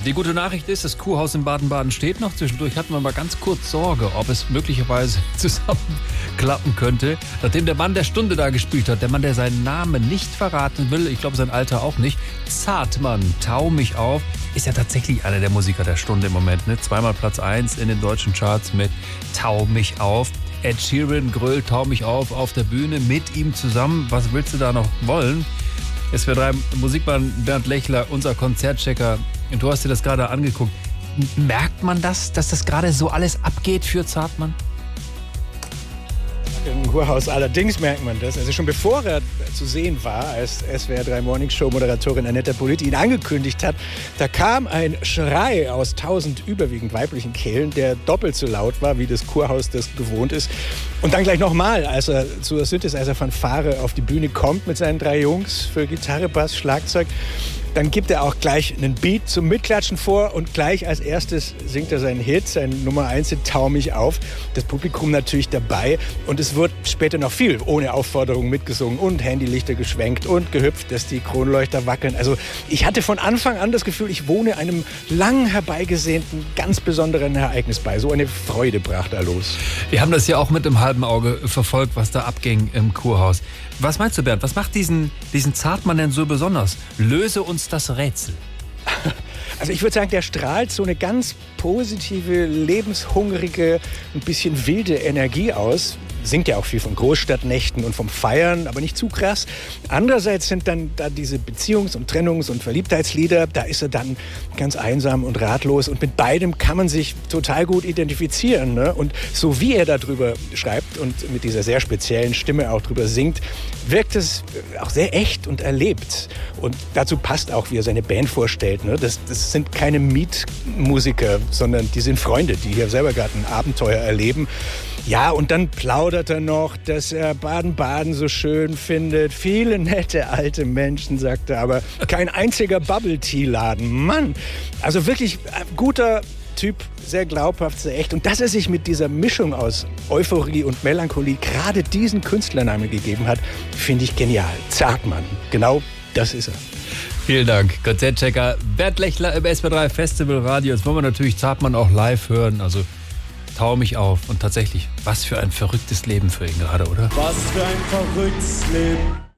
Die gute Nachricht ist, das Kurhaus in Baden-Baden steht noch. Zwischendurch hatten wir mal ganz kurz Sorge, ob es möglicherweise zusammenklappen könnte. Nachdem der Mann der Stunde da gespielt hat, der Mann, der seinen Namen nicht verraten will, ich glaube sein Alter auch nicht, Zartmann, Tau mich auf, ist ja tatsächlich einer der Musiker der Stunde im Moment. Ne? Zweimal Platz 1 in den deutschen Charts mit Tau mich auf. Ed Sheeran grölt Tau mich auf der Bühne mit ihm zusammen. Was willst du da noch wollen? SWR3 Musikmann Bernd Lechler, unser Konzertchecker. Und du hast dir das gerade angeguckt. Merkt man das, dass das gerade so alles abgeht für Zartmann? Im Kurhaus allerdings merkt man das. Also schon bevor er zu sehen war, als SWR3 Morningshow-Moderatorin Annette Politi ihn angekündigt hat, da kam ein Schrei aus 1000 überwiegend weiblichen Kehlen, der doppelt so laut war, wie das Kurhaus das gewohnt ist. Und dann gleich nochmal, als er zur Synthesizer-Fanfare auf die Bühne kommt mit seinen 3 Jungs für Gitarre, Bass, Schlagzeug. Dann gibt er auch gleich einen Beat zum Mitklatschen vor und gleich als erstes singt er seinen Hit, seinen Nummer 1 Hit, Tau mich auf. Das Publikum natürlich dabei und es wird später noch viel ohne Aufforderung mitgesungen und Handylichter geschwenkt und gehüpft, dass die Kronleuchter wackeln. Also ich hatte von Anfang an das Gefühl, ich wohne einem lang herbeigesehnten, ganz besonderen Ereignis bei. So eine Freude brach da los. Wir haben das ja auch mit dem halben Auge verfolgt, was da abging im Kurhaus. Was meinst du, Bernd? Was macht diesen Zartmann denn so besonders? Löse uns das Rätsel. Also ich würde sagen, der strahlt so eine ganz positive, lebenshungrige, ein bisschen wilde Energie aus. Singt ja auch viel von Großstadtnächten und vom Feiern, aber nicht zu krass. Andererseits sind dann da diese Beziehungs- und Trennungs- und Verliebtheitslieder. Da ist er dann ganz einsam und ratlos. Und mit beidem kann man sich total gut identifizieren. Ne? Und so wie er darüber schreibt und mit dieser sehr speziellen Stimme auch drüber singt, wirkt es auch sehr echt und erlebt. Und dazu passt auch, wie er seine Band vorstellt. Ne? Das sind keine Mietmusiker, sondern die sind Freunde, die hier selber gerade ein Abenteuer erleben. Ja, und dann plaudert er noch, dass er Baden-Baden so schön findet. Viele nette alte Menschen, sagt er, aber kein einziger Bubble-Tea-Laden. Mann, also wirklich guter Typ, sehr glaubhaft, sehr echt. Und dass er sich mit dieser Mischung aus Euphorie und Melancholie gerade diesen Künstlernamen gegeben hat, finde ich genial. Zartmann, genau das ist er. Vielen Dank, Konzertchecker Bernd Lechler im SWR3 Festival Radio. Jetzt wollen wir natürlich Zartmann auch live hören, also Tau mich auf. Und tatsächlich, was für ein verrücktes Leben für ihn gerade, oder? Was für ein verrücktes Leben.